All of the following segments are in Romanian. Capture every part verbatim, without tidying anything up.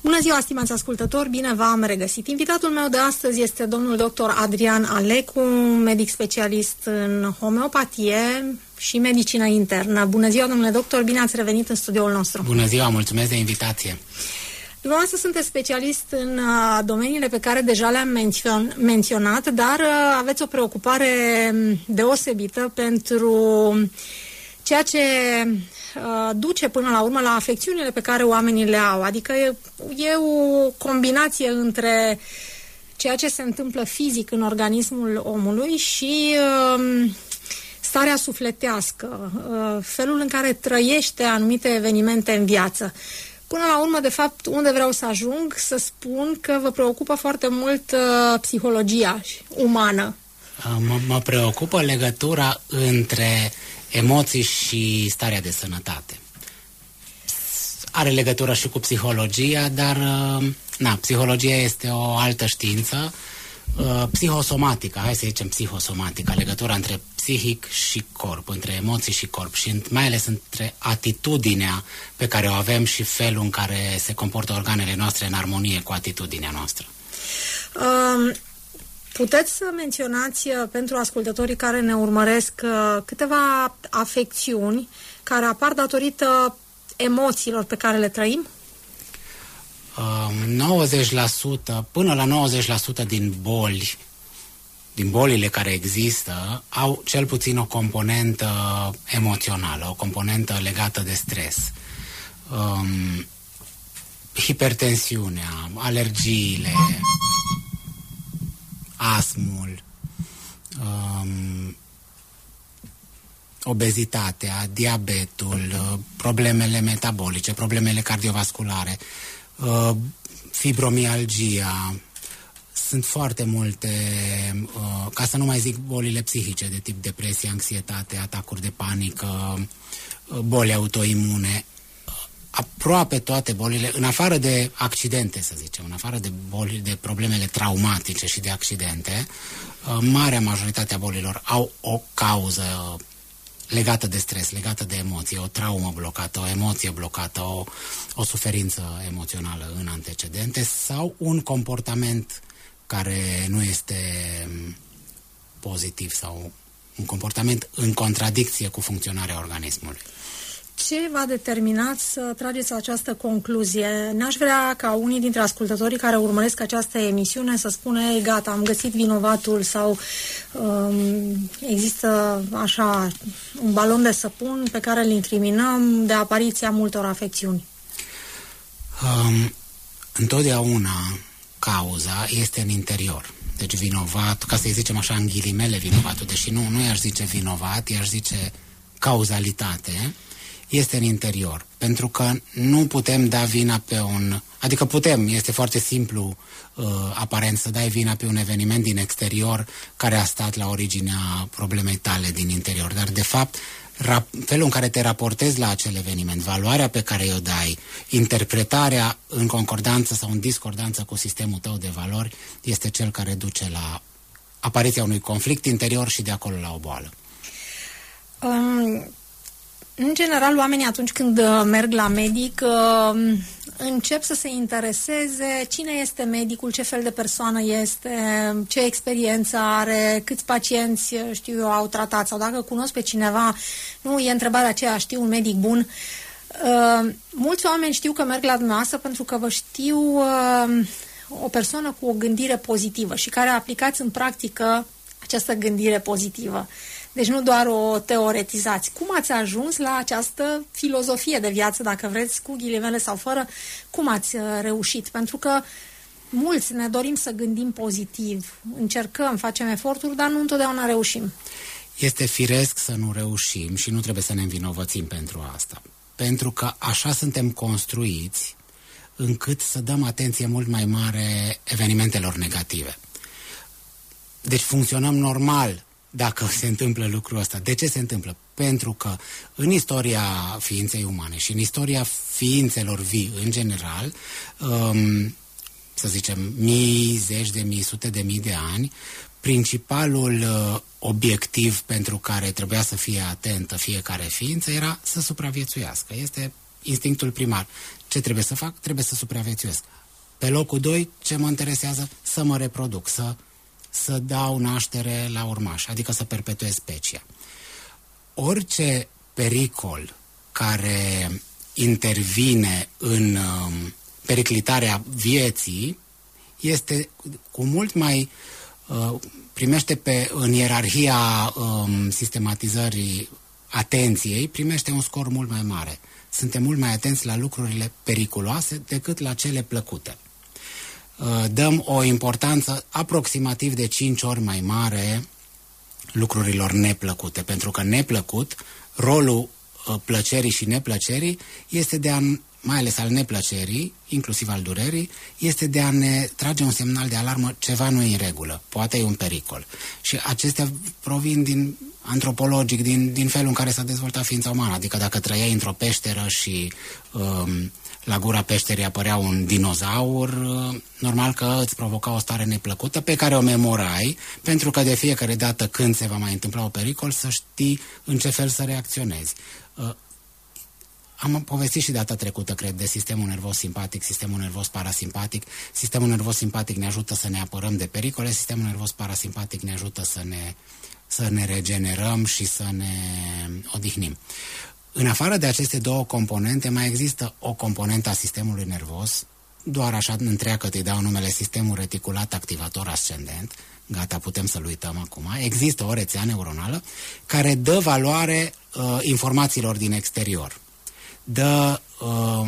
Bună ziua, stimați ascultători, bine v-am regăsit. Invitatul meu de astăzi este domnul doctor Adrian Alecu, medic specialist în homeopatie și medicină internă. Bună ziua, domnule doctor, bine ați revenit în studioul nostru. Bună ziua, mulțumesc de invitație. Dumneavoastră sunteți specialist în uh, domeniile pe care deja le-am mențion, menționat, dar uh, aveți o preocupare deosebită pentru ceea ce uh, duce până la urmă la afecțiunile pe care oamenii le au. Adică e, e o combinație între ceea ce se întâmplă fizic în organismul omului și uh, starea sufletească, uh, felul în care trăiește anumite evenimente în viață. Până la urmă, de fapt, unde vreau să ajung, să spun că vă preocupă foarte mult uh, psihologia umană. Mă, mă preocupă legătura între emoții și starea de sănătate. Are legătură și cu psihologia, dar na, psihologia este o altă știință. Psihosomatică, hai să zicem psihosomatică, legătura între psihic și corp, între emoții și corp și mai ales între atitudinea pe care o avem și felul în care se comportă organele noastre în armonie cu atitudinea noastră. Um... Puteți să menționați pentru ascultătorii care ne urmăresc câteva afecțiuni care apar datorită emoțiilor pe care le trăim? nouăzeci la sută, până la nouăzeci la sută din boli, din bolile care există, au cel puțin o componentă emoțională, o componentă legată de stres. Um, hipertensiunea, alergiile, astmul, um, obezitatea, diabetul, uh, problemele metabolice, problemele cardiovasculare, uh, fibromialgia. Sunt foarte multe, uh, ca să nu mai zic bolile psihice de tip depresie, anxietate, atacuri de panică, uh, boli autoimune. Aproape toate bolile, în afară de accidente, să zicem, în afară de boli, de problemele traumatice și de accidente, marea majoritate a bolilor au o cauză legată de stres, legată de emoție, o traumă blocată, o emoție blocată, o, o suferință emoțională în antecedente sau un comportament care nu este pozitiv sau un comportament în contradicție cu funcționarea organismului. Ce v-a determinat să trageți această concluzie? N-aș vrea ca unii dintre ascultătorii care urmăresc această emisiune să spună, ei, gata, am găsit vinovatul sau um, există așa un balon de săpun pe care îl incriminăm de apariția multor afecțiuni. Um, întotdeauna cauza este în interior. Deci vinovat, ca să-i zicem așa în ghilimele vinovatul, deși nu, nu i-aș zice vinovat, i-aș zice cauzalitate, este în interior, pentru că nu putem da vina pe un... Adică putem, este foarte simplu uh, aparent să dai vina pe un eveniment din exterior care a stat la originea problemei tale din interior, dar de fapt felul în care te raportezi la acel eveniment, valoarea pe care o dai, interpretarea în concordanță sau în discordanță cu sistemul tău de valori este cel care duce la apariția unui conflict interior și de acolo la o boală. Um... În general, oamenii atunci când merg la medic încep să se intereseze cine este medicul, ce fel de persoană este, ce experiență are, câți pacienți, știu eu, au tratat sau dacă cunosc pe cineva, nu e întrebarea aceea, știu un medic bun. Mulți oameni știu că merg la dumneavoastră pentru că vă știu o persoană cu o gândire pozitivă și care aplicați în practică această gândire pozitivă. Deci nu doar o teoretizați. Cum ați ajuns la această filozofie de viață, dacă vreți, cu ghilimele sau fără? Cum ați reușit? Pentru că mulți ne dorim să gândim pozitiv, încercăm, facem eforturi, dar nu întotdeauna reușim. Este firesc să nu reușim și nu trebuie să ne învinovățim pentru asta. Pentru că așa suntem construiți încât să dăm atenție mult mai mare evenimentelor negative. Deci funcționăm normal dacă se întâmplă lucrul ăsta. De ce se întâmplă? Pentru că în istoria ființei umane și în istoria ființelor vii în general, um, să zicem mii, zeci de mii, sute de mii de ani, principalul uh, obiectiv pentru care trebuia să fie atentă fiecare ființă era să supraviețuiască. Este instinctul primar. Ce trebuie să fac? Trebuie să supraviețuiesc. Pe locul doi, ce mă interesează? Să mă reproduc, să, să dau naștere la urmași, adică să perpetuez specia. Orice pericol care intervine în um, periclitarea vieții este cu mult mai uh, primește pe, în ierarhia um, sistematizării atenției, primește un scor mult mai mare. Suntem mult mai atenți la lucrurile periculoase decât la cele plăcute. Uh, dăm o importanță aproximativ de cinci ori mai mare lucrurilor neplăcute, pentru că neplăcut, rolul uh, plăcerii și neplăcerii este de a, mai ales al neplăcerii, inclusiv al durerii, este de a ne trage un semnal de alarmă, ceva nu e în regulă, poate e un pericol. Și acestea provin din antropologic, din, din felul în care s-a dezvoltat ființa umană, adică dacă trăiai într-o peșteră și um, la gura peșterii apărea un dinozaur, normal că îți provoca o stare neplăcută pe care o memorai, pentru că de fiecare dată când se va mai întâmpla un pericol să știi în ce fel să reacționezi. Am povestit și data trecută, cred, de sistemul nervos simpatic, sistemul nervos parasimpatic. Sistemul nervos simpatic ne ajută să ne apărăm de pericole, sistemul nervos parasimpatic ne ajută să ne, să ne regenerăm și să ne odihnim. În afară de aceste două componente, mai există o componentă a sistemului nervos, doar așa întreagă îi dau numele sistemul reticulat activator ascendent, gata, putem să-l uităm acum. Există o rețea neuronală care dă valoare uh, informațiilor din exterior. Dă uh,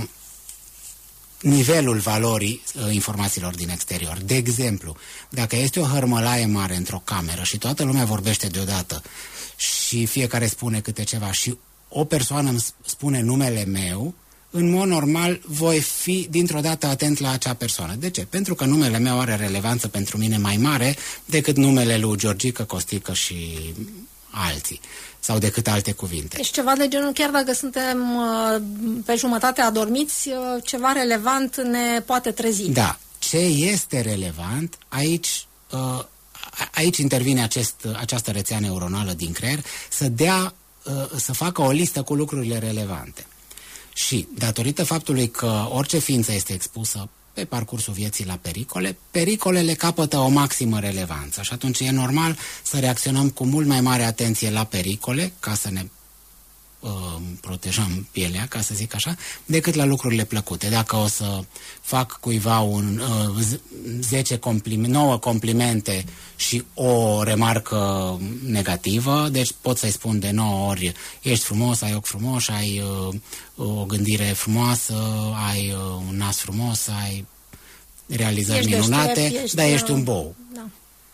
nivelul valorii uh, informațiilor din exterior. De exemplu, dacă este o hărmălaie mare într-o cameră și toată lumea vorbește deodată și fiecare spune câte ceva și o persoană îmi spune numele meu, în mod normal voi fi dintr-o dată atent la acea persoană. De ce? Pentru că numele meu are relevanță pentru mine mai mare decât numele lui Georgica, Costică și alții. Sau decât alte cuvinte. Deci ceva de genul, chiar dacă suntem uh, pe jumătate adormiți, uh, ceva relevant ne poate trezi. Da. Ce este relevant, aici, uh, aici intervine acest, această rețea neuronală din creier să dea să facă o listă cu lucrurile relevante. Și, datorită faptului că orice ființă este expusă pe parcursul vieții la pericole, pericolele capătă o maximă relevanță și atunci e normal să reacționăm cu mult mai mare atenție la pericole, ca să ne uh, protejăm pielea, ca să zic așa, decât la lucrurile plăcute. Dacă o să fac cuiva un uh, zece compliment, nouă complimente și o remarcă negativă, deci pot să-i spun de nouă ori ești frumos, ai ochi frumoși, ai uh, o gândire frumoasă, ai uh, un nas frumos, ai realizări ești minunate, deștept, ești, dar ești un bou. Da.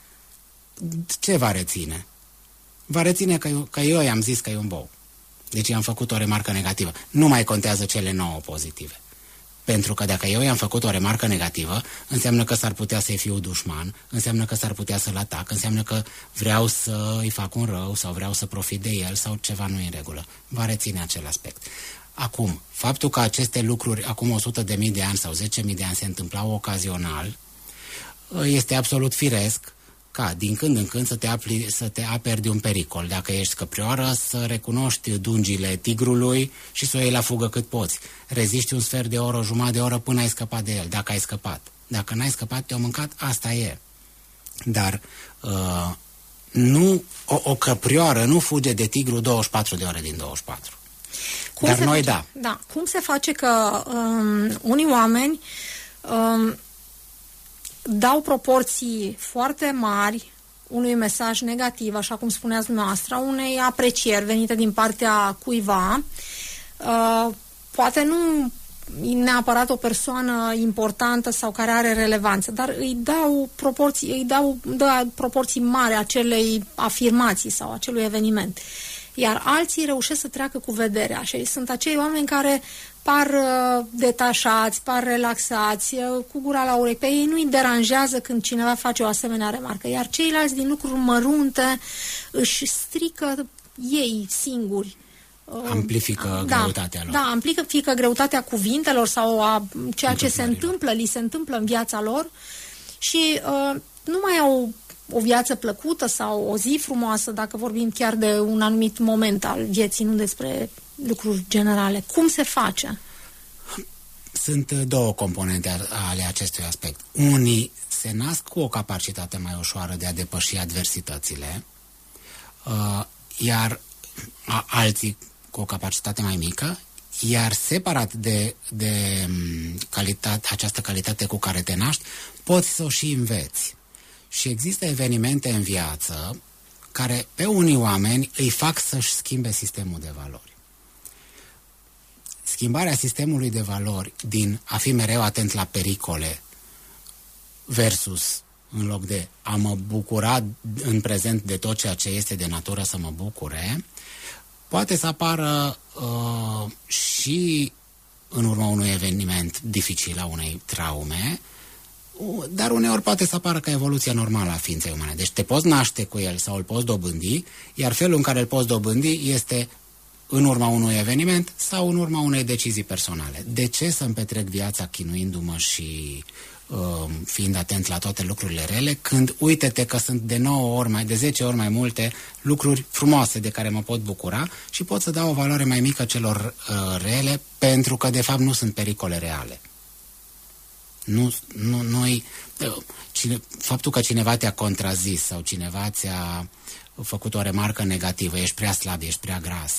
Ce va reține? Va reține că eu, că eu i-am zis că e un bou. Deci i-am făcut o remarcă negativă. Nu mai contează cele nouă pozitive. Pentru că dacă eu i-am făcut o remarcă negativă, înseamnă că s-ar putea să-i fiu dușman, înseamnă că s-ar putea să-l atac, înseamnă că vreau să-i fac un rău sau vreau să profit de el sau ceva nu e în regulă. Va reține acel aspect. Acum, faptul că aceste lucruri acum o sută de mii de ani sau zece mii de ani se întâmplau ocazional, este absolut firesc ca din când în când să te, apli, să te aperi de un pericol. Dacă ești căprioară, să recunoști dungile tigrului și să o iei la fugă cât poți. Reziști un sfert de oră, o jumătate de oră până ai scăpat de el, dacă ai scăpat. Dacă n-ai scăpat, te-au mâncat, asta e. Dar uh, nu, o, o căprioară nu fuge de tigru douăzeci și patru de ore din douăzeci și patru. Cum Dar se noi face, da. da. Cum se face că um, unii oameni um, dau proporții foarte mari unui mesaj negativ, așa cum spuneați dumneavoastră, unei aprecieri venite din partea cuiva, uh, poate nu neapărat o persoană importantă sau care are relevanță, dar îi dau proporții, îi dau dă proporții mari acelei afirmații sau acelui eveniment. Iar alții reușesc să treacă cu vederea și sunt acei oameni care par uh, detașați, par relaxați, uh, cu gura la urechi. Pe ei nu îi deranjează când cineva face o asemenea remarcă, iar ceilalți din lucruri mărunte își strică ei singuri. Uh, amplifică da, greutatea lor. Da, amplifică greutatea cuvintelor sau a ceea ce se întâmplă, li se întâmplă în viața lor și uh, nu mai au o viață plăcută sau o zi frumoasă, dacă vorbim chiar de un anumit moment al vieții, nu despre lucruri generale. Cum se face? sunt două componente ale acestui aspect. Unii se nasc cu o capacitate mai ușoară de a depăși adversitățile, uh, iar a, alții cu o capacitate mai mică, iar separat de, de calitate, această calitate cu care te naști, poți să o și înveți. Și există evenimente în viață care pe unii oameni îi fac să-și schimbe sistemul de valori. Schimbarea sistemului de valori din a fi mereu atent la pericole versus în loc de a mă bucura în prezent de tot ceea ce este de natură să mă bucure, poate să apară uh, și în urma unui eveniment dificil, a unei traume, dar uneori poate să apară ca evoluția normală a ființei umane. Deci te poți naște cu el sau îl poți dobândi, iar felul în care îl poți dobândi este în urma unui eveniment sau în urma unei decizii personale. De ce să-mi petrec viața chinuindu-mă și uh, fiind atent la toate lucrurile rele, când uite-te că sunt de nouă ori, mai de zece ori mai multe lucruri frumoase de care mă pot bucura și pot să dau o valoare mai mică celor uh, rele, pentru că de fapt nu sunt pericole reale. Nu, nu, noi, cine, faptul că cineva te-a contrazis sau cineva ți-a făcut o remarcă negativă, ești prea slab, ești prea gras,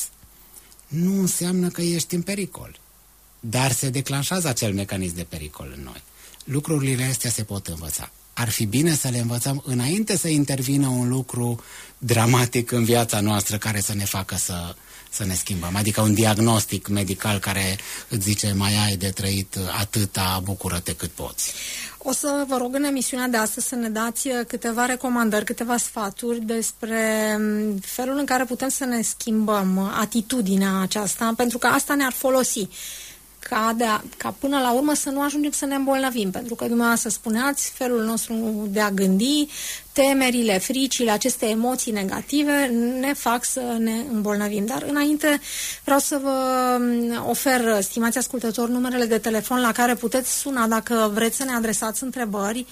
nu înseamnă că ești în pericol. Dar se declanșează acel mecanism de pericol în noi. Lucrurile astea se pot învăța. Ar fi bine să le învățăm înainte să intervină un lucru dramatic în viața noastră care să ne facă să, să ne schimbăm. Adică un diagnostic medical care îți zice mai ai de trăit atâta, bucură-te cât poți. O să vă rog în emisiunea de astăzi să ne dați câteva recomandări, câteva sfaturi despre felul în care putem să ne schimbăm atitudinea aceasta, pentru că asta ne-ar folosi. Ca, de a, ca până la urmă să nu ajungem să ne îmbolnăvim, pentru că dumneavoastră spuneați, felul nostru de a gândi, temerile, fricile, aceste emoții negative ne fac să ne îmbolnăvim. Dar înainte vreau să vă ofer, stimați ascultători, numerele de telefon la care puteți suna dacă vreți să ne adresați întrebări.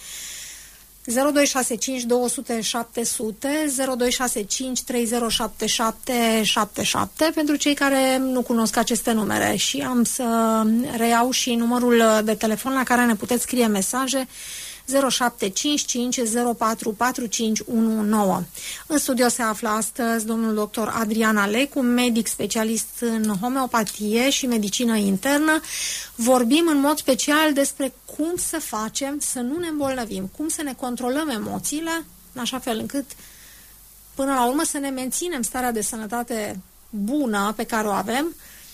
zero doi șase cinci două zero zero șapte zero zero, zero doi șase cinci trei zero șapte șapte șapte șapte pentru cei care nu cunosc aceste numere, și am să reiau și numărul de telefon la care ne puteți scrie mesaje: zero șapte cinci cinci zero patru patru cinci unu nouă. În studio se află astăzi domnul doctor Adrian Alecu, medic specialist în homeopatie și medicină internă. Vorbim în mod special despre cum să facem să nu ne îmbolnăvim, cum să ne controlăm emoțiile, în așa fel încât până la urmă să ne menținem starea de sănătate bună pe care o avem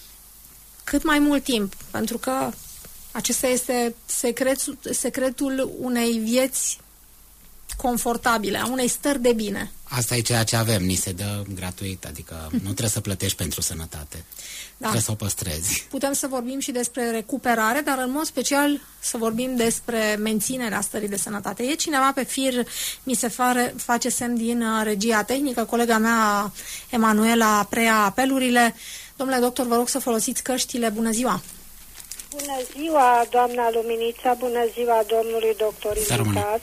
cât mai mult timp, pentru că acesta este secretul, secretul unei vieți confortabile, a unei stări de bine. Asta e ceea ce avem, ni se dă gratuit, adică nu trebuie să plătești pentru sănătate. Da. Trebuie să o păstrezi. Putem să vorbim și despre recuperare, dar în mod special să vorbim despre menținerea stării de sănătate. E cineva pe fir, mi se fare, face semn din regia tehnică, colega mea Emanuela preia apelurile. Domnule doctor, vă rog să folosiți căștile. Bună ziua! Bună ziua, doamna Luminița, bună ziua, domnului doctor invitat.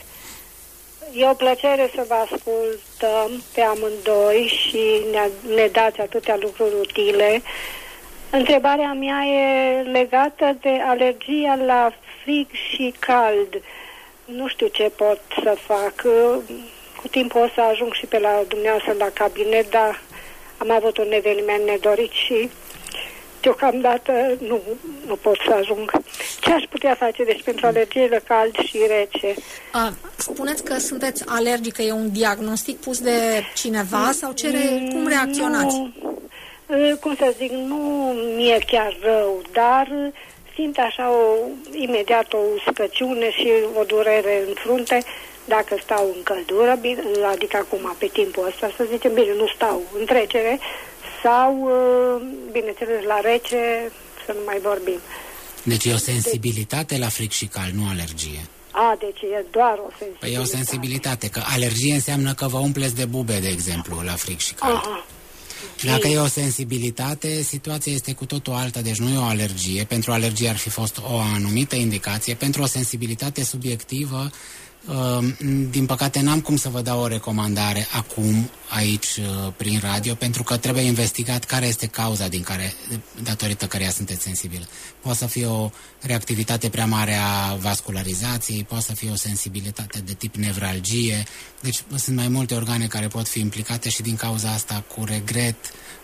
E o plăcere să vă ascultăm pe amândoi și ne, ne dați atâtea lucruri utile. Întrebarea mea e legată de alergia la frig și cald. Nu știu ce pot să fac. Cu timpul o să ajung și pe la dumneavoastră la cabinet, dar am avut un eveniment nedorit și deocamdată nu, nu pot să ajung. Ce aș putea face deci pentru alergiile cald și rece? A, spuneți că sunteți alergică, e un diagnostic pus de cineva sau ce re, cum reacționați? Nu, cum să zic, nu mi-e chiar rău, dar simt așa o, imediat o uscăciune și o durere în frunte dacă stau în căldură, adică acum pe timpul ăsta, să zicem, bine, nu stau în trecere, sau, bineînțeles, la rece, să nu mai vorbim. Deci e o sensibilitate la frig și cald, nu alergie. A, deci e doar o sensibilitate. Păi e o sensibilitate, că alergie înseamnă că vă umpleți de bube, de exemplu, la frig și cald. Aha. Dacă e o sensibilitate, situația este cu totul alta, deci nu e o alergie. Pentru alergie ar fi fost o anumită indicație. Pentru o sensibilitate subiectivă, Din păcate n-am cum să vă dau o recomandare acum, aici, prin radio, pentru că trebuie investigat care este cauza din care, datorită căreia sunteți sensibili. Poate să fie o reactivitate prea mare a vascularizației, poate să fie o sensibilitate de tip nevralgie, deci sunt mai multe organe care pot fi implicate și din cauza asta, cu regret,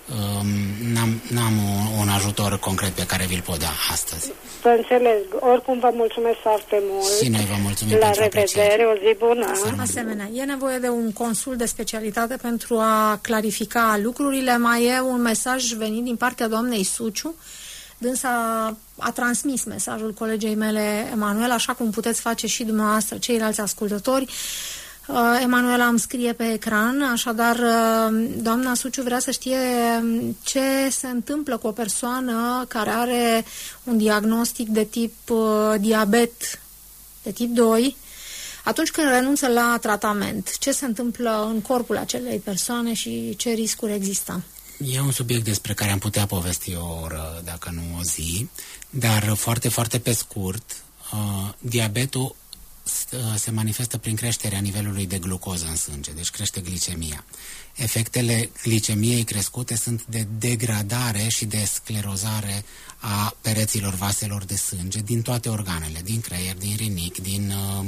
n-am, n-am un, un ajutor concret pe care vi-l pot da astăzi. Vă înțeleg. Oricum vă mulțumesc foarte mult. Și noi vă mulțumim. La revedere, o zi bună. Asemenea, e nevoie de un consult de specialitate pentru a clarifica lucrurile. Mai e un mesaj venit din partea doamnei Suciu. Dânsa a transmis mesajul colegei mele, Emanuela, așa cum puteți face și dumneavoastră, ceilalți ascultători. Uh, Emanuela îmi scrie pe ecran, așadar uh, doamna Suciu vrea să știe ce se întâmplă cu o persoană care are un diagnostic de tip uh, diabet de tip doi, atunci când renunță la tratament. Ce se întâmplă în corpul acelei persoane și ce riscuri există? E un subiect despre care am putea povesti o oră, dacă nu o zi, dar foarte, foarte pe scurt, uh, diabetul se manifestă prin creșterea nivelului de glucoză în sânge, deci crește glicemia. Efectele glicemiei crescute sunt de degradare și de sclerozare a pereților vaselor de sânge din toate organele, din creier, din rinic, din uh,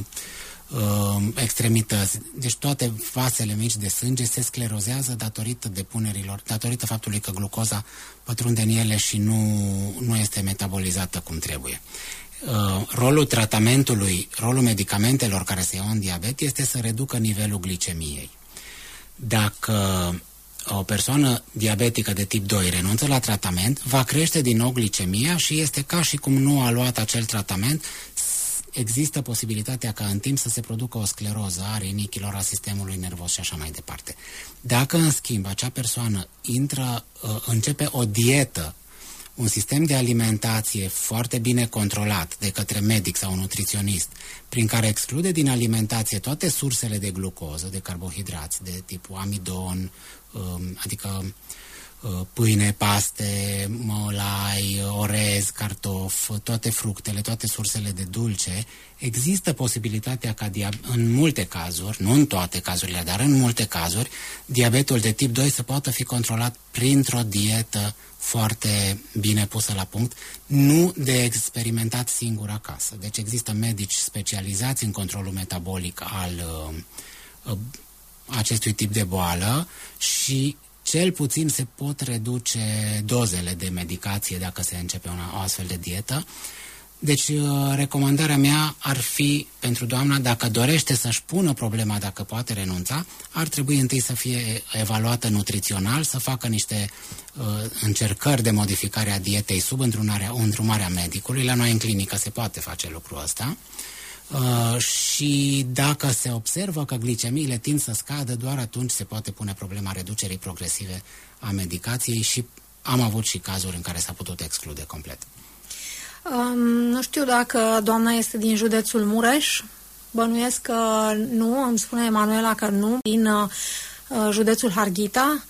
uh, extremități. Deci toate vasele mici de sânge se sclerozează datorită depunerilor, datorită faptului că glucoza pătrunde în ele și nu, nu este metabolizată cum trebuie. Uh, rolul tratamentului, rolul medicamentelor care se iau în diabet este să reducă nivelul glicemiei. Dacă o persoană diabetică de tip doi renunță la tratament, va crește din nou glicemia și este ca și cum nu a luat acel tratament. Există posibilitatea ca în timp să se producă o scleroză a rinichilor, a sistemului nervos și așa mai departe. Dacă, în schimb, acea persoană intră, uh, începe o dietă, un sistem de alimentație foarte bine controlat de către medic sau un nutriționist, prin care exclude din alimentație toate sursele de glucoză, de carbohidrați, de tipul amidon, adică pâine, paste, mălai, orez, cartof, toate fructele, toate sursele de dulce, există posibilitatea ca, în multe cazuri, nu în toate cazurile, dar în multe cazuri, diabetul de tip doi să poată fi controlat printr-o dietă foarte bine pusă la punct, nu de experimentat singur acasă. Deci există medici specializați în controlul metabolic al uh, uh, acestui tip de boală și cel puțin se pot reduce dozele de medicație dacă se începe una, o astfel de dietă. Deci, recomandarea mea ar fi pentru doamna, dacă dorește să-și pună problema, dacă poate renunța, ar trebui întâi să fie evaluată nutrițional, să facă niște uh, încercări de modificare a dietei sub îndrumarea, îndrumarea medicului. La noi în clinică se poate face lucrul ăsta. Uh, și dacă se observă că glicemiile tind să scadă, doar atunci se poate pune problema reducerii progresive a medicației și am avut și cazuri în care s-a putut exclude complet. Um, nu știu dacă doamna este din județul Mureș, bănuiesc că nu, îmi spune Emanuela că nu, din uh, județul Harghita.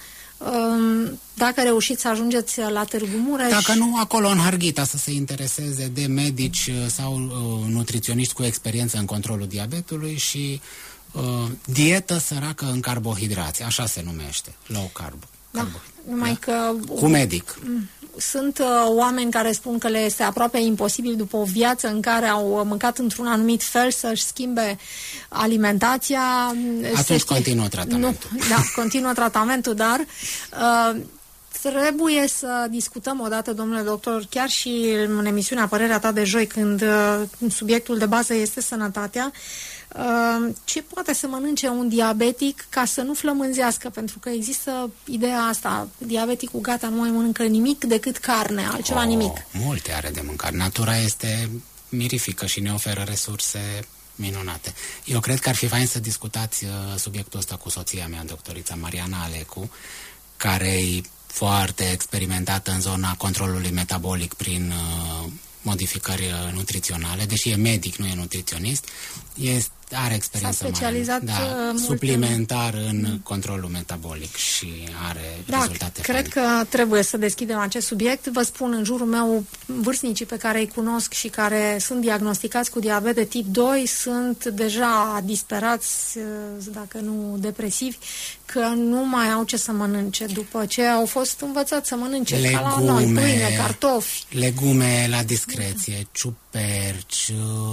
Um, dacă reușiți să ajungeți la Târgu Mureș... Dacă nu, acolo în Harghita să se intereseze de medici sau uh, nutriționiști cu experiență în controlul diabetului și uh, dietă săracă în carbohidrați, așa se numește, low carb. Da, numai da? că... Cu medic. Sunt uh, oameni care spun că le este aproape imposibil după o viață în care au mâncat într-un anumit fel să-și schimbe alimentația. Atunci continuă tratamentul. Nu, da, continuă tratamentul, dar uh, trebuie să discutăm odată, domnule doctor, chiar și în emisiunea Părerea ta de joi, când uh, subiectul de bază este sănătatea, Uh, ce poate să mănânce un diabetic ca să nu flămânzească, pentru că există ideea asta, diabeticul gata, nu mai mănâncă nimic decât carne, altceva oh, nimic. Multe are de mâncare. Natura este mirifică și ne oferă resurse minunate. Eu cred că ar fi fain să discutați uh, subiectul ăsta cu soția mea, doctorița Mariana Alecu, care e foarte experimentată în zona controlului metabolic prin uh, modificări nutriționale, deși e medic, nu e nutriționist. Este are experiență S-a specializat mare. Da, mult suplimentar în, în controlul metabolic și are da, rezultate cred faine. că trebuie să deschidem acest subiect. Vă spun, în jurul meu, vârstnicii pe care îi cunosc și care sunt diagnosticați cu diabet de tip doi sunt deja disperați, dacă nu depresivi, că nu mai au ce să mănânce după ce au fost învățați să mănânce legume, ca la noi, pâine, cartofi. Legume la discreție, ciuperci,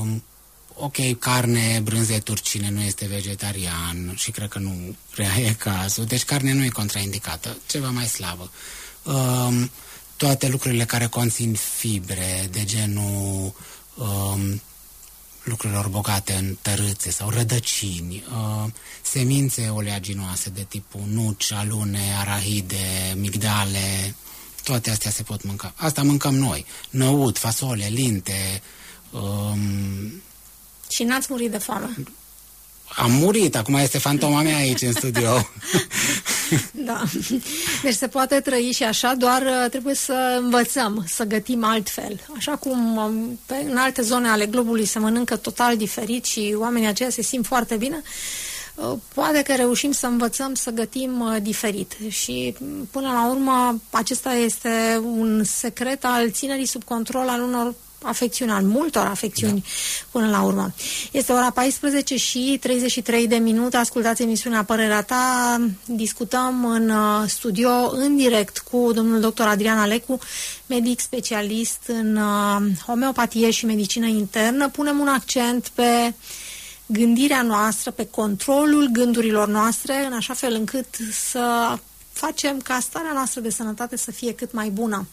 ok, carne, brânzeturi, cine nu este vegetarian și cred că nu prea e cazul, deci carne nu e contraindicată, ceva mai slabă. Um, toate lucrurile care conțin fibre, de genul um, lucrurilor bogate în tărâțe sau rădăcini, uh, semințe oleaginoase de tipul nuci, alune, arahide, migdale, toate astea se pot mânca. Asta mâncăm noi. Năut, fasole, linte. Um, și n-ați murit de foame? Am murit, acum este fantoma mea aici în studio. Da. Deci se poate trăi și așa, doar trebuie să învățăm, să gătim altfel. Așa cum pe, în alte zone ale globului se mănâncă total diferit și oamenii aceia se simt foarte bine, poate că reușim să învățăm să gătim diferit. Și până la urmă, acesta este un secret al ținerii sub control al unor afecțiuni, al multor afecțiuni, da. Până la urmă. Este ora paisprezece și treizeci și trei de minute, ascultați emisiunea Părerea Ta, discutăm în studio, în direct, cu domnul doctor Adrian Alecu, medic specialist în homeopatie și medicină internă. Punem un accent pe gândirea noastră, pe controlul gândurilor noastre, în așa fel încât să facem ca starea noastră de sănătate să fie cât mai bună.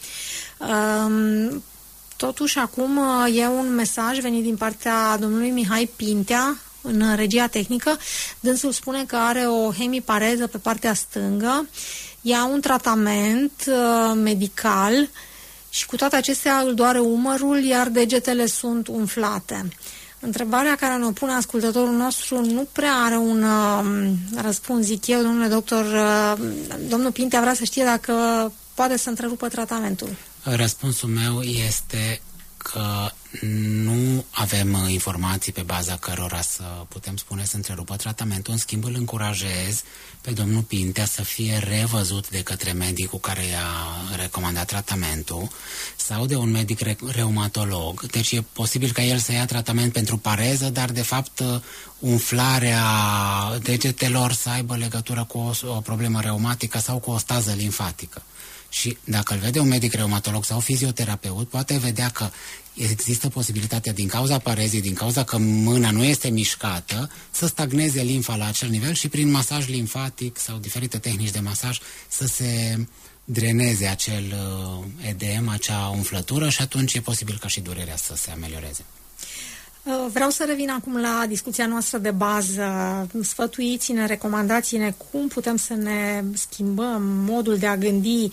Um, Totuși, acum e un mesaj venit din partea domnului Mihai Pintea, în regia tehnică. Dânsul spune că are o hemipareză pe partea stângă, ia un tratament uh, medical și cu toate acestea îl doare umărul, iar degetele sunt umflate. Întrebarea care ne-o pune ascultătorul nostru nu prea are un uh, răspuns, zic eu, domnule doctor. Uh, domnul Pintea vrea să știe dacă poate să întrerupă tratamentul. Răspunsul meu este că nu avem informații pe baza cărora să putem spune să întrerupă tratamentul. În schimb, îl încurajez pe domnul Pintea să fie revăzut de către medicul care i-a recomandat tratamentul sau de un medic re- reumatolog. Deci e posibil ca el să ia tratament pentru pareză, dar de fapt umflarea degetelor să aibă legătură cu o, o problemă reumatică sau cu o stază limfatică. Și dacă îl vede un medic reumatolog sau fizioterapeut, poate vedea că există posibilitatea, din cauza parezii, din cauza că mâna nu este mișcată, să stagneze limfa la acel nivel și prin masaj limfatic sau diferite tehnici de masaj să se dreneze acel edem, acea umflătură și atunci e posibil ca și durerea să se amelioreze. Vreau să revin acum la discuția noastră de bază. Sfătuiți-ne, recomandați-ne cum putem să ne schimbăm modul de a gândi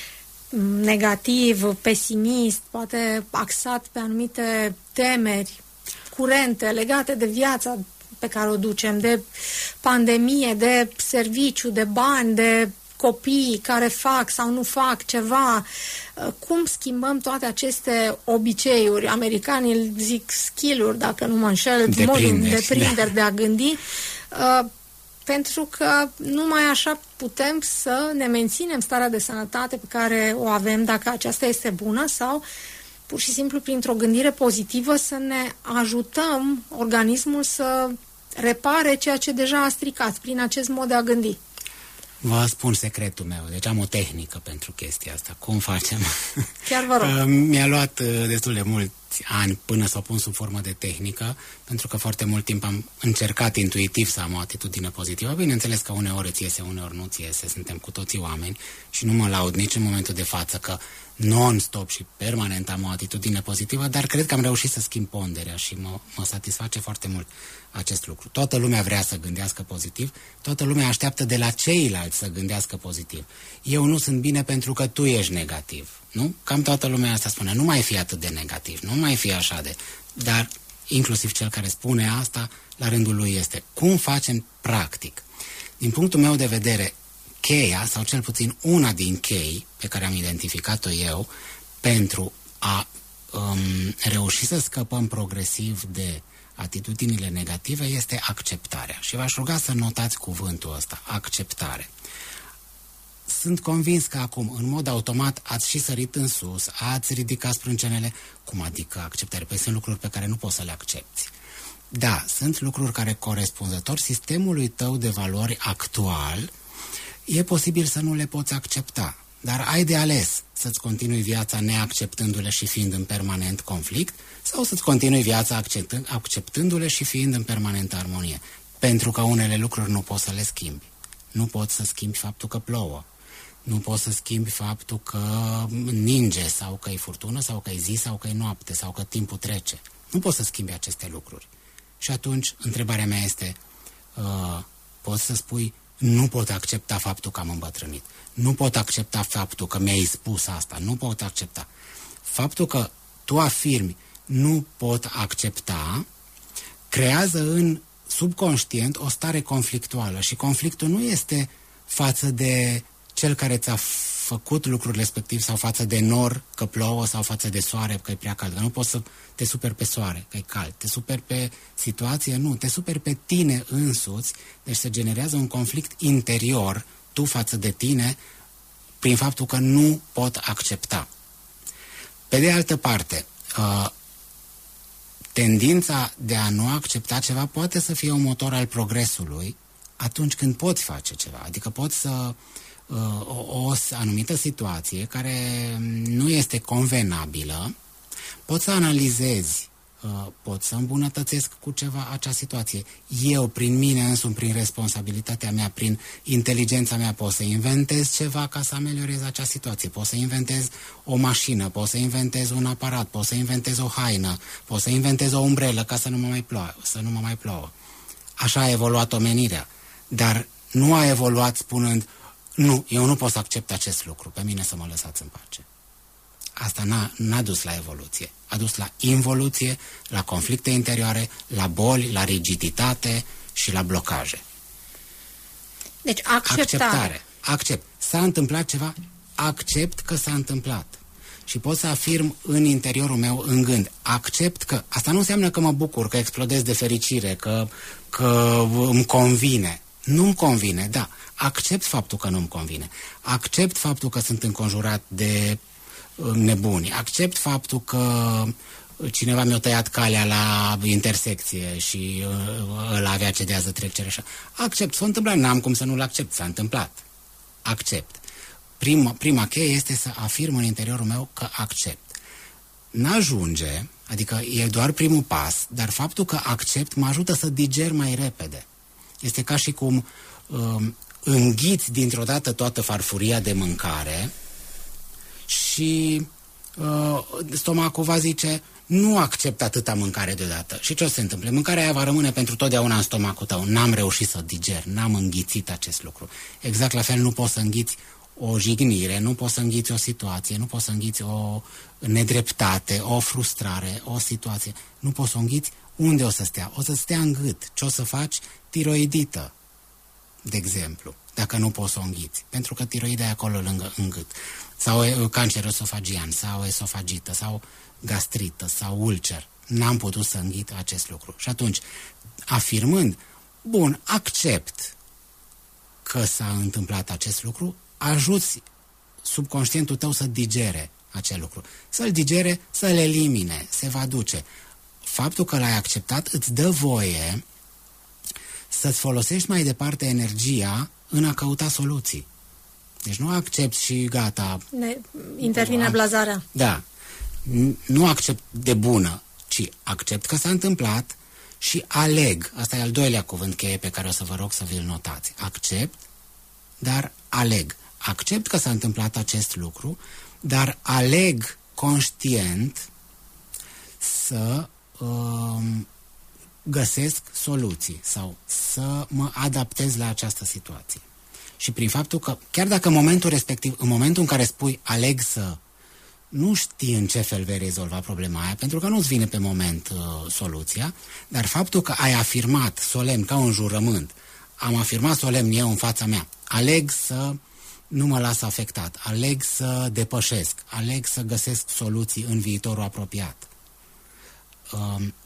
negativ, pesimist, poate axat pe anumite temeri curente legate de viața pe care o ducem, de pandemie, de serviciu, de bani, de copii care fac sau nu fac ceva. Cum schimbăm toate aceste obiceiuri? Americanii zic skill-uri, dacă nu mă înșel, modul de prinderi de a gândi, pentru că numai așa putem să ne menținem starea de sănătate pe care o avem, dacă aceasta este bună, sau pur și simplu printr-o gândire pozitivă să ne ajutăm organismul să repare ceea ce deja a stricat prin acest mod de a gândi. Vă spun secretul meu, deci am o tehnică pentru chestia asta. Cum facem? Chiar vă rog. Mi-a luat destul de mulți ani până să o pun sub formă de tehnică, pentru că foarte mult timp am încercat intuitiv să am o atitudine pozitivă. Bineînțeles că uneori îți iese, uneori nu îți iese, suntem cu toții oameni și nu mă laud nici în momentul de față că non-stop și permanent am o atitudine pozitivă, dar cred că am reușit să schimb ponderea și mă, mă satisface foarte mult acest lucru. Toată lumea vrea să gândească pozitiv, toată lumea așteaptă de la ceilalți să gândească pozitiv. Eu nu sunt bine pentru că tu ești negativ, nu? Cam toată lumea asta spune, nu mai fi atât de negativ, nu mai fi așa de... Dar inclusiv cel care spune asta, la rândul lui este cum facem practic. Din punctul meu de vedere, cheia, sau cel puțin una din chei pe care am identificat-o eu pentru a um, reuși să scăpăm progresiv de atitudinile negative este acceptarea. Și v-aș ruga să notați cuvântul ăsta, acceptare. Sunt convins că acum, în mod automat, ați și sărit în sus, ați ridicat sprâncenele. Cum adică acceptare? Păi sunt lucruri pe care nu poți să le accepti. Da, sunt lucruri care, corespunzător sistemului tău de valori actual, e posibil să nu le poți accepta. Dar ai de ales să-ți continui viața neacceptându-le și fiind în permanent conflict, sau să-ți continui viața acceptând, acceptându-le și fiind în permanentă armonie. Pentru că unele lucruri nu poți să le schimbi. Nu poți să schimbi faptul că plouă. Nu poți să schimbi faptul că ninge, sau că e furtună, sau că e zi, sau că e noapte, sau că timpul trece. Nu poți să schimbi aceste lucruri. Și atunci, întrebarea mea este, uh, poți să spui, nu pot accepta faptul că am îmbătrânit. Nu pot accepta faptul că mi-ai spus asta. Nu pot accepta. Faptul că tu afirmi, nu pot accepta, creează în subconștient o stare conflictuală. Și conflictul nu este față de cel care ți-a făcut lucrul respectiv sau față de nor că plouă sau față de soare că e prea cald. Că nu poți să te superi pe soare că e cald. Te superi pe situație? Nu. Te superi pe tine însuți. Deci se generează un conflict interior, tu față de tine, prin faptul că nu pot accepta. Pe de altă parte, uh, tendința de a nu accepta ceva poate să fie un motor al progresului atunci când poți face ceva. Adică poți să O, o anumită situație care nu este convenabilă, poți să analizezi, poți să îmbunătățesc cu ceva acea situație. Eu, prin mine însumi, prin responsabilitatea mea, prin inteligența mea, pot să inventez ceva ca să ameliorez acea situație. Pot să inventez o mașină, pot să inventez un aparat, pot să inventez o haină, pot să inventez o umbrelă ca să nu mă mai plouă. Să nu mă mai plouă. Așa a evoluat omenirea. Dar nu a evoluat spunând, nu, eu nu pot să accept acest lucru, pe mine să mă lăsați în pace. Asta n-a, n-a dus la evoluție. A dus la involuție, la conflicte interioare, la boli, la rigiditate și la blocaje. Deci acceptare. Acceptare. Accept. S-a întâmplat ceva, accept că s-a întâmplat. Și pot să afirm în interiorul meu, în gând, accept că, asta nu înseamnă că mă bucur, că explodez de fericire, că, că îmi convine. Nu-mi convine, da. Accept faptul că nu-mi convine. Accept faptul că sunt înconjurat de nebuni. Accept faptul că cineva mi-a tăiat calea la intersecție și ăla avea cedează trecere așa. Accept. S-a întâmplat. N-am cum să nu-l accept. S-a întâmplat. Accept. Prima, prima cheie este să afirm în interiorul meu că accept. N-ajunge, adică e doar primul pas, dar faptul că accept mă ajută să diger mai repede. Este ca și cum uh, înghiți dintr-o dată toată farfuria de mâncare și uh, stomacul va zice, nu accept atâta mâncare deodată. Și ce o să se întâmple? Mâncarea aia va rămâne pentru totdeauna în stomacul tău. N-am reușit să diger, n-am înghițit acest lucru. Exact la fel nu poți să înghiți o jignire, nu poți să înghiți o situație, nu poți să înghiți o nedreptate, o frustrare, o situație. Nu poți să o înghiți. Unde o să stea? O să stea în gât. Ce o să faci? Tiroidită, de exemplu, dacă nu poți să o înghiți. Pentru că tiroida e acolo lângă în gât. Sau cancer esofagian, sau esofagită, sau gastrită, sau ulcer. N-am putut să înghit acest lucru. Și atunci, afirmând, bun, accept că s-a întâmplat acest lucru, ajuți subconștientul tău să digere acel lucru. Să-l digere, să-l elimine, se va duce. Faptul că l-ai acceptat îți dă voie să-ți folosești mai departe energia în a căuta soluții. Deci nu accepti și gata. Ne intervine blazarea. Da. Nu accept de bună, ci accept că s-a întâmplat și aleg. Asta e al doilea cuvânt cheie pe care o să vă rog să vi-l notați. Accept, dar aleg. Accept că s-a întâmplat acest lucru, dar aleg conștient să um, găsesc soluții sau să mă adaptez la această situație. Și prin faptul că, chiar dacă în momentul respectiv, în momentul în care spui aleg să, nu știi în ce fel vei rezolva problema aia, pentru că nu-ți vine pe moment uh, soluția, dar faptul că ai afirmat solemn, ca un jurământ, am afirmat solemn eu în fața mea, aleg să nu mă las afectat, aleg să depășesc, aleg să găsesc soluții în viitorul apropiat. Uh,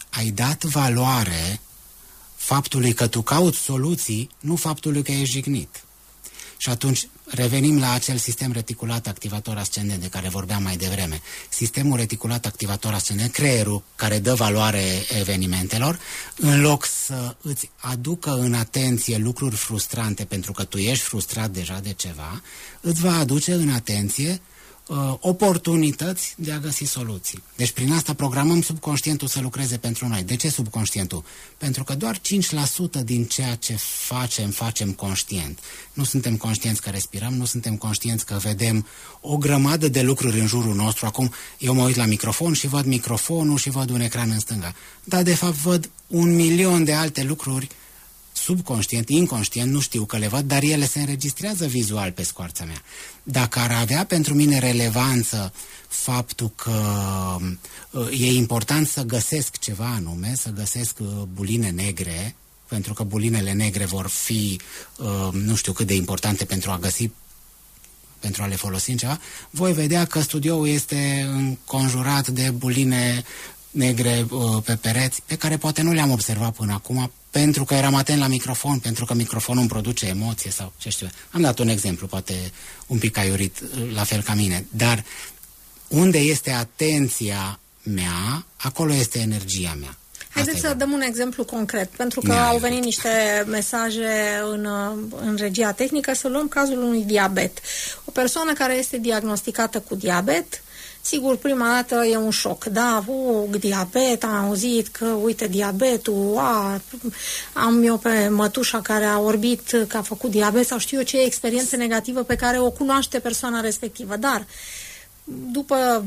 ai dat valoare faptului că tu cauți soluții, nu faptului că ești jignit. Și atunci revenim la acel sistem reticulat activator ascendent de care vorbeam mai devreme. Sistemul reticulat activator ascendent, creierul care dă valoare evenimentelor, în loc să îți aducă în atenție lucruri frustrante pentru că tu ești frustrat deja de ceva, îți va aduce în atenție uh, oportunități de a găsi soluții. Deci prin asta programăm subconștientul să lucreze pentru noi. De ce subconștientul? Pentru că doar cinci la sută din ceea ce facem, facem conștient. Nu suntem conștienți că respirăm, nu suntem conștienți că vedem o grămadă de lucruri în jurul nostru. Acum eu mă uit la microfon și văd microfonul și văd un ecran în stânga. Dar de fapt văd un milion de alte lucruri subconștient, inconștient, nu știu că le văd, dar ele se înregistrează vizual pe scoarța mea. Dacă ar avea pentru mine relevanță faptul că uh, e important să găsesc ceva anume, să găsesc uh, buline negre, pentru că bulinele negre vor fi uh, nu știu cât de importante pentru a găsi, pentru a le folosi în ceva, voi vedea că studioul este înconjurat de buline negre uh, pe pereți, pe care poate nu le-am observat până acum, pentru că eram atent la microfon, pentru că microfonul îmi produce emoție sau ce știu. Am dat un exemplu, poate un pic aiurit, la fel ca mine, dar unde este atenția mea, acolo este energia mea. Haideți să dăm un exemplu concret, pentru că au venit niște mesaje în, în regia tehnică. Să luăm cazul unui diabet. O persoană care este diagnosticată cu diabet, sigur, prima dată e un șoc, da, o, diabet, am auzit că, uite, diabetul, a, am eu pe mătușa care a orbit, că a făcut diabet, sau știu eu ce experiență negativă pe care o cunoaște persoana respectivă, dar după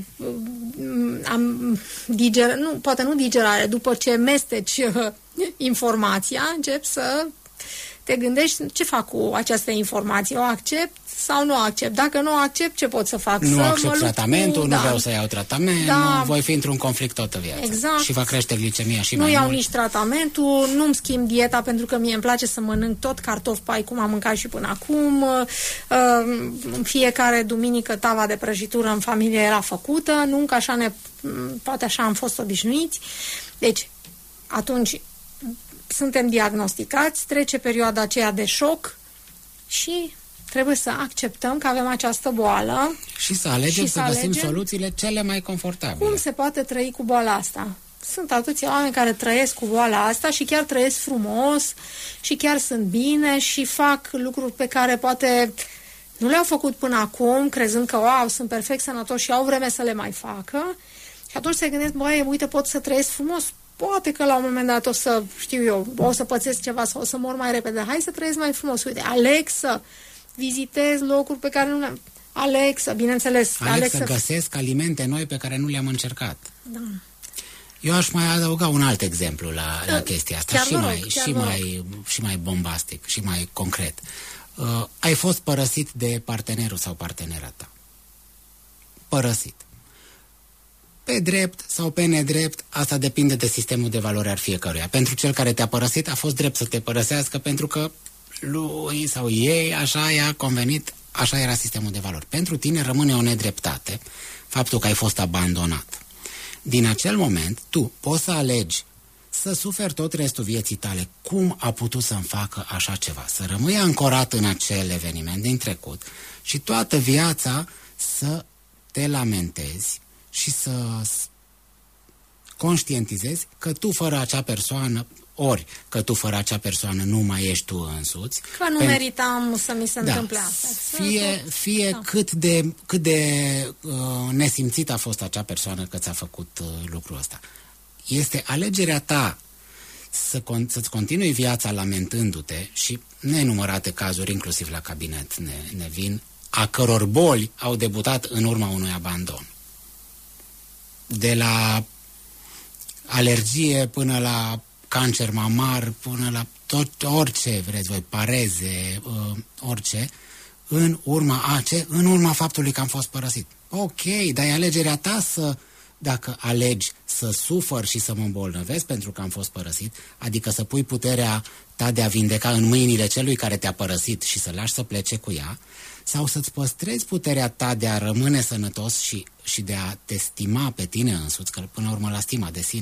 am diger, nu, poate nu digerare, după ce mesteci informația, încep să te gândești ce fac cu această informație, o accept sau nu o accept. Dacă nu o accept, ce pot să fac? Nu să accept tratamentul, cu, nu da. vreau să iau tratament, da. nu, voi fi într-un conflict toată viața. Exact. Și va crește glicemia și nu mai iau mult. nici tratamentul, nu-mi schimb dieta pentru că mie îmi place să mănânc tot cartofi pai cum am mâncat și până acum. În fiecare duminică tava de prăjitură în familie era făcută, nu că așa ne, poate așa am fost obișnuiți. Deci, atunci suntem diagnosticați, trece perioada aceea de șoc și trebuie să acceptăm că avem această boală. Și să alegem și să, să găsim alegem soluțiile cele mai confortabile. cum se poate trăi cu boala asta. Sunt atâția oameni care trăiesc cu boala asta și chiar trăiesc frumos și chiar sunt bine și fac lucruri pe care poate nu le-au făcut până acum, crezând că, wow, sunt perfect sănătoși și au vreme să le mai facă. Și atunci se gândesc, băi, uite, pot să trăiesc frumos. Poate că la un moment dat o să, știu eu, o să pățesc ceva sau o să mor mai repede. Hai să trăiesc mai frumos. Uite, aleg să vizitez locuri pe care nu le-am... Aleg să, bineînțeles... Aleg, aleg să, să găsesc alimente noi pe care nu le-am încercat. Da. Eu aș mai adăuga un alt exemplu la, la chestia asta, chiar și, rog, mai, și, mai, și mai bombastic, și mai concret. Uh, ai fost părăsit de partenerul sau partenera ta. Părăsit. Pe drept sau pe nedrept, asta depinde de sistemul de valori al fiecăruia. Pentru cel care te-a părăsit, a fost drept să te părăsească pentru că lui sau ei așa i-a convenit, așa era sistemul de valori. Pentru tine rămâne o nedreptate faptul că ai fost abandonat. Din acel moment, tu poți să alegi să suferi tot restul vieții tale. Cum a putut să-mi facă așa ceva? Să rămâi ancorat în acel eveniment din trecut și toată viața să te lamentezi și să conștientizezi că tu fără acea persoană, ori că tu fără acea persoană nu mai ești tu însuți. Că nu pentru... meritam să mi se da, întâmple asta. Fie, fie da. cât de, cât de uh, nesimțit a fost acea persoană că ți-a făcut uh, lucrul ăsta. Este alegerea ta să con- să-ți continui viața lamentându-te și nenumărate cazuri, inclusiv la cabinet, ne, ne vin, a căror boli au debutat în urma unui abandon. De la alergie până la cancer mamar, până la tot, orice vreți voi, pareze, uh, orice, în urma a ce? În urma faptului că am fost părăsit. Ok, dar e alegerea ta să, dacă alegi să sufăr și să mă îmbolnăvesc pentru că am fost părăsit, adică să pui puterea ta de a vindeca în mâinile celui care te-a părăsit și să lași să plece cu ea, sau să-ți păstrezi puterea ta de a rămâne sănătos și, și de a te stima pe tine însuți, că până la urmă la stima de sine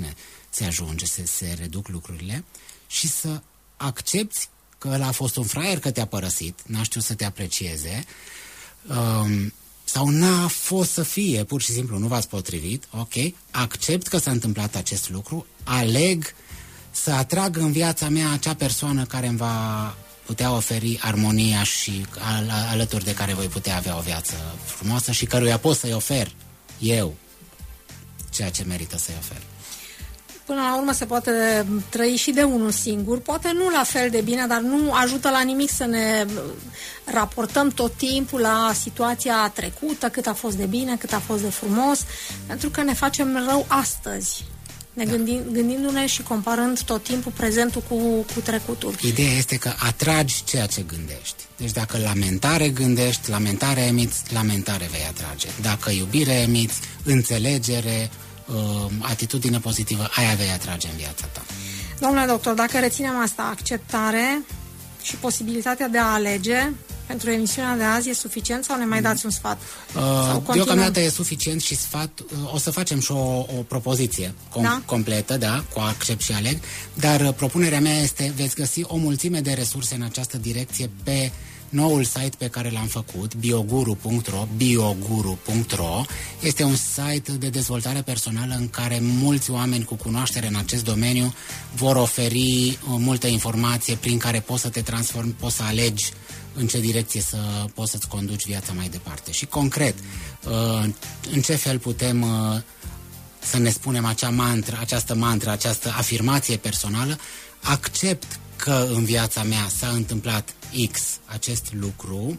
se ajunge, se, se reduc lucrurile și să accepti că ăla a fost un fraier, că te-a părăsit, n-a știut să te aprecieze, um, sau n-a fost să fie, pur și simplu nu v-ați potrivit, ok, accept că s-a întâmplat acest lucru, aleg să atrag în viața mea acea persoană care îmi va putea oferi armonia și al, alături de care voi putea avea o viață frumoasă și căruia pot să-i ofer eu ceea ce merită să-i ofer. Până la urmă se poate trăi și de unul singur, poate nu la fel de bine, dar nu ajută la nimic să ne raportăm tot timpul la situația trecută, cât a fost de bine, cât a fost de frumos, pentru că ne facem rău astăzi, ne da. gândim, gândindu-ne și comparând tot timpul prezentul cu, cu trecutul. Ideea este că atragi ceea ce gândești. Deci dacă lamentare gândești, lamentare emiți, lamentare vei atrage. Dacă iubire emiți, înțelegere, atitudine pozitivă, aia vei atrage în viața ta. Domnule doctor, dacă reținem asta, acceptare și posibilitatea de a alege, pentru emisiunea de azi e suficient sau ne mai dați un sfat? Uh, deocamdată e suficient și sfat, uh, o să facem și o, o propoziție com- da? completă, da, cu accept și aleg, dar uh, propunerea mea este, veți găsi o mulțime de resurse în această direcție pe noul site pe care l-am făcut, bioguru punct ro, bioguru punct ro. Este un site de dezvoltare personală în care mulți oameni cu cunoaștere în acest domeniu vor oferi uh, multă informație prin care poți să te transformi, poți să alegi în ce direcție să poți să-ți conduci viața mai departe. Și concret, uh, în ce fel putem uh, să ne spunem acea mantră, această mantră, această afirmație personală, accept că în viața mea s-a întâmplat X, acest lucru,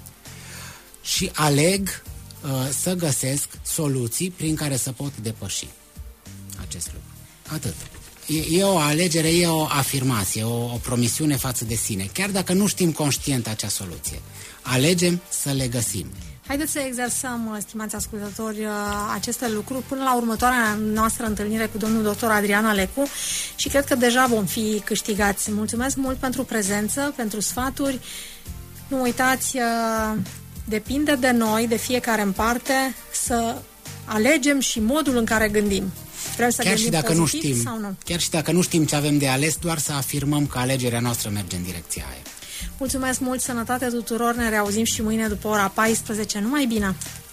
și aleg uh, să găsesc soluții prin care să pot depăși acest lucru. Atât. E, e o alegere, e o afirmație, o, o promisiune față de sine, chiar dacă nu știm conștient acea soluție. Alegem să le găsim. Haideți să exersăm, stimați ascultători, aceste lucruri până la următoarea noastră întâlnire cu domnul doctor Adrian Alecu și cred că deja vom fi câștigați. Mulțumesc mult pentru prezență, pentru sfaturi. Nu uitați, depinde de noi, de fiecare în parte, să alegem și modul în care gândim. Vrem să chiar gândim și dacă nu știm, sau nu? Chiar și dacă nu știm ce avem de ales, doar să afirmăm că alegerea noastră merge în direcția aia. Mulțumesc mult, sănătate tuturor, ne reauzim și mâine după ora paisprezece. Numai bine!